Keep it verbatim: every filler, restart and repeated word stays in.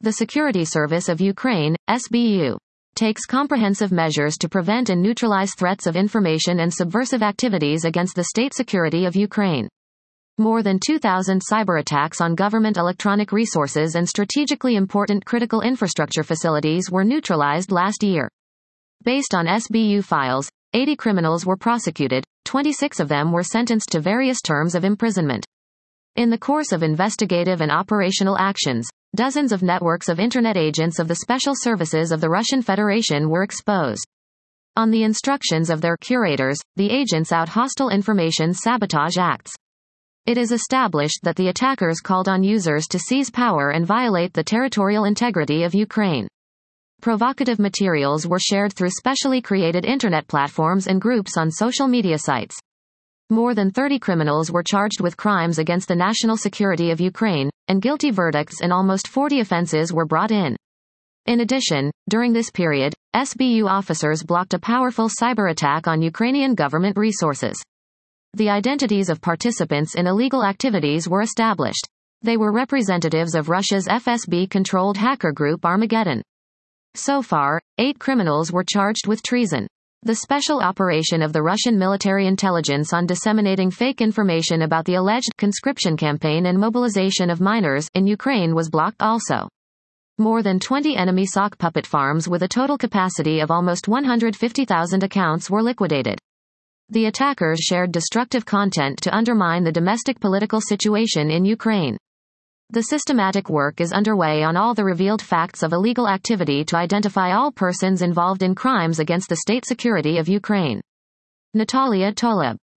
The Security Service of Ukraine, S B U, takes comprehensive measures to prevent and neutralize threats of information and subversive activities against the state security of Ukraine. More than two thousand cyber attacks on government electronic resources and strategically important critical infrastructure facilities were neutralized last year. Based on S B U files, eighty criminals were prosecuted, twenty-six of them were sentenced to various terms of imprisonment. In the course of investigative and operational actions, dozens of networks of Internet agents of the special services of the Russian Federation were exposed. On the instructions of their curators, the agents out hostile information sabotage acts. It is established that the attackers called on users to seize power and violate the territorial integrity of Ukraine. Provocative materials were shared through specially created Internet platforms and groups on social media sites. More than thirty criminals were charged with crimes against the national security of Ukraine, and guilty verdicts in almost forty offenses were brought in. In addition, during this period, S B U officers blocked a powerful cyber attack on Ukrainian government resources. The identities of participants in illegal activities were established. They were representatives of Russia's F S B-controlled hacker group Armageddon. So far, eight criminals were charged with treason. The special operation of the Russian military intelligence on disseminating fake information about the alleged conscription campaign and mobilization of minors in Ukraine was blocked also. More than twenty enemy sock puppet farms with a total capacity of almost one hundred fifty thousand accounts were liquidated. The attackers shared destructive content to undermine the domestic political situation in Ukraine. The systematic work is underway on all the revealed facts of illegal activity to identify all persons involved in crimes against the state security of Ukraine. Natalia Toleb.